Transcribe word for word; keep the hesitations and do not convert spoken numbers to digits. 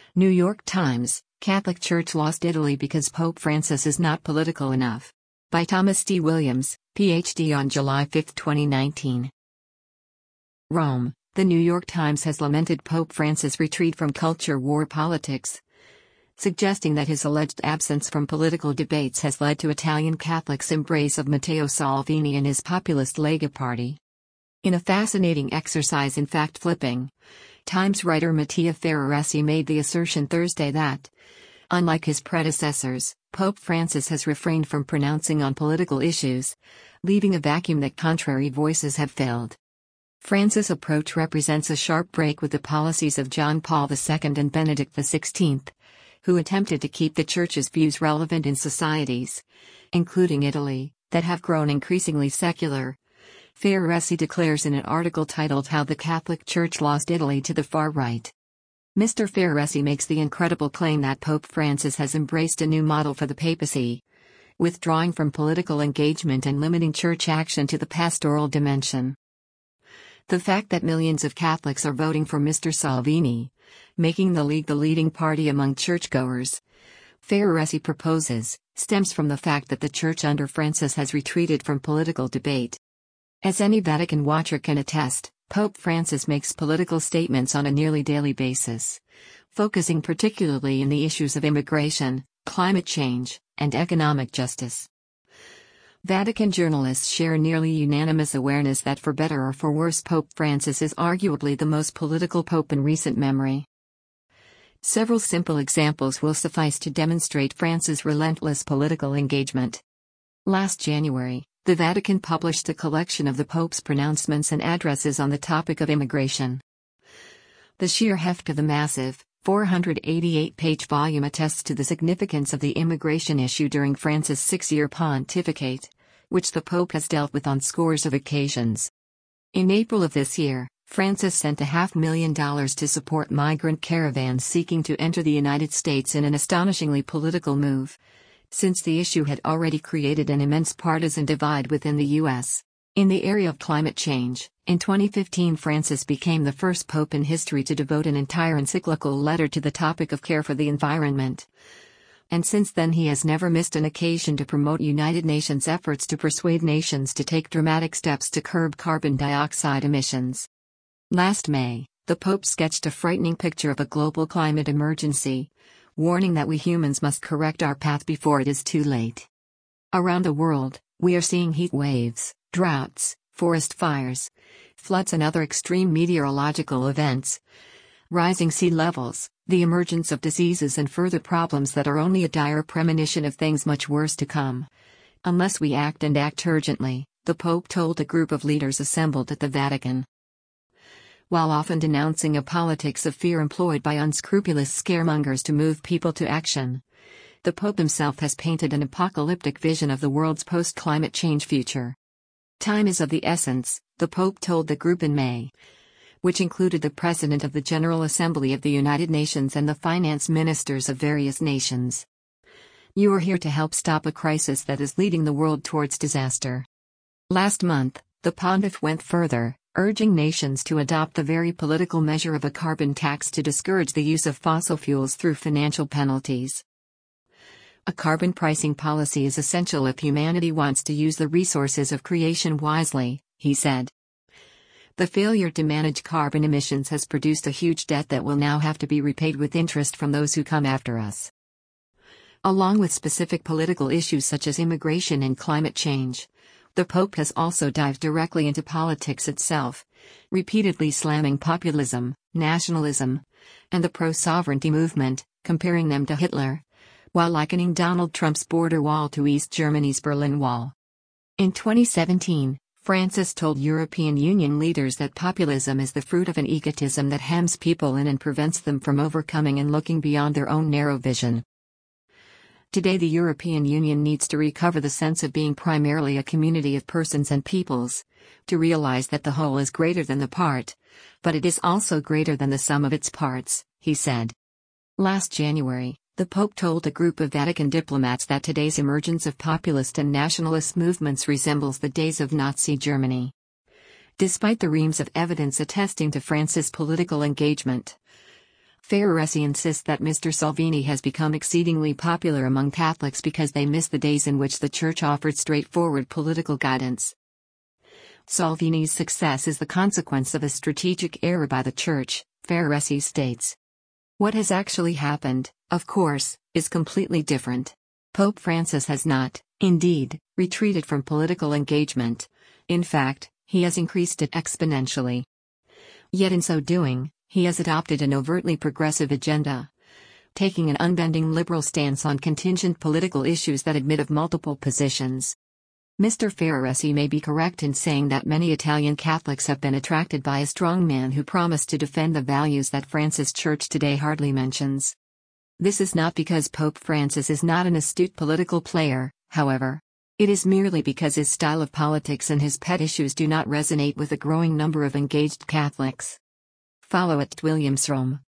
New York Times, Catholic Church lost Italy because Pope Francis is not political enough. By Thomas D. Williams, P H D on July fifth, twenty nineteen. Rome, the New York Times has lamented Pope Francis' retreat from culture war politics, suggesting that his alleged absence from political debates has led to Italian Catholics' embrace of Matteo Salvini and his populist Lega Party. In a fascinating exercise in fact-flipping, Times writer Mattia Ferraresi made the assertion Thursday that, unlike his predecessors, Pope Francis has refrained from pronouncing on political issues, leaving a vacuum that contrary voices have filled. Francis' approach represents a sharp break with the policies of John Paul the Second and Benedict the Sixteenth, who attempted to keep the Church's views relevant in societies, including Italy, that have grown increasingly secular. Ferraresi declares in an article titled How the Catholic Church Lost Italy to the Far Right. Mister Ferraresi makes the incredible claim that Pope Francis has embraced a new model for the papacy, withdrawing from political engagement and limiting church action to the pastoral dimension. The fact that millions of Catholics are voting for Mister Salvini, making the League the leading party among churchgoers, Ferraresi proposes, stems from the fact that the Church under Francis has retreated from political debate. As any Vatican watcher can attest, Pope Francis makes political statements on a nearly daily basis, focusing particularly in the issues of immigration, climate change, and economic justice. Vatican journalists share nearly unanimous awareness that for better or for worse Pope Francis is arguably the most political pope in recent memory. Several simple examples will suffice to demonstrate Francis' relentless political engagement. Last January, the Vatican published a collection of the Pope's pronouncements and addresses on the topic of immigration. The sheer heft of the massive, four hundred eighty-eight page volume attests to the significance of the immigration issue during Francis' six-year pontificate, which the Pope has dealt with on scores of occasions. In April of this year, Francis sent a half million dollars to support migrant caravans seeking to enter the United States in an astonishingly political move, since the issue had already created an immense partisan divide within the U S In the area of climate change, in twenty fifteen Francis became the first pope in history to devote an entire encyclical letter to the topic of care for the environment. And since then he has never missed an occasion to promote United Nations efforts to persuade nations to take dramatic steps to curb carbon dioxide emissions. Last May, the Pope sketched a frightening picture of a global climate emergency, warning that we humans must correct our path before it is too late. Around the world, we are seeing heat waves, droughts, forest fires, floods and other extreme meteorological events, rising sea levels, the emergence of diseases and further problems that are only a dire premonition of things much worse to come. Unless we act and act urgently, the Pope told a group of leaders assembled at the Vatican. While often denouncing a politics of fear employed by unscrupulous scaremongers to move people to action, the Pope himself has painted an apocalyptic vision of the world's post-climate change future. Time is of the essence, the Pope told the group in May, which included the President of the General Assembly of the United Nations and the finance ministers of various nations. You are here to help stop a crisis that is leading the world towards disaster. Last month, the pontiff went further, urging nations to adopt the very political measure of a carbon tax to discourage the use of fossil fuels through financial penalties. A carbon pricing policy is essential if humanity wants to use the resources of creation wisely, he said. The failure to manage carbon emissions has produced a huge debt that will now have to be repaid with interest from those who come after us. Along with specific political issues such as immigration and climate change, the Pope has also dived directly into politics itself, repeatedly slamming populism, nationalism, and the pro-sovereignty movement, comparing them to Hitler, while likening Donald Trump's border wall to East Germany's Berlin Wall. In twenty seventeen, Francis told European Union leaders that populism is the fruit of an egotism that hems people in and prevents them from overcoming and looking beyond their own narrow vision. Today the European Union needs to recover the sense of being primarily a community of persons and peoples, to realize that the whole is greater than the part, but it is also greater than the sum of its parts, he said. Last January, the Pope told a group of Vatican diplomats that today's emergence of populist and nationalist movements resembles the days of Nazi Germany. Despite the reams of evidence attesting to Francis' political engagement, Ferraresi insists that Mister Salvini has become exceedingly popular among Catholics because they miss the days in which the Church offered straightforward political guidance. Salvini's success is the consequence of a strategic error by the Church, Ferraresi states. What has actually happened, of course, is completely different. Pope Francis has not, indeed, retreated from political engagement. In fact, he has increased it exponentially. Yet in so doing, he has adopted an overtly progressive agenda, taking an unbending liberal stance on contingent political issues that admit of multiple positions. Mister Ferraresi may be correct in saying that many Italian Catholics have been attracted by a strong man who promised to defend the values that France's Church today hardly mentions. This is not because Pope Francis is not an astute political player, however. It is merely because his style of politics and his pet issues do not resonate with a growing number of engaged Catholics. Follow at Williams Rome.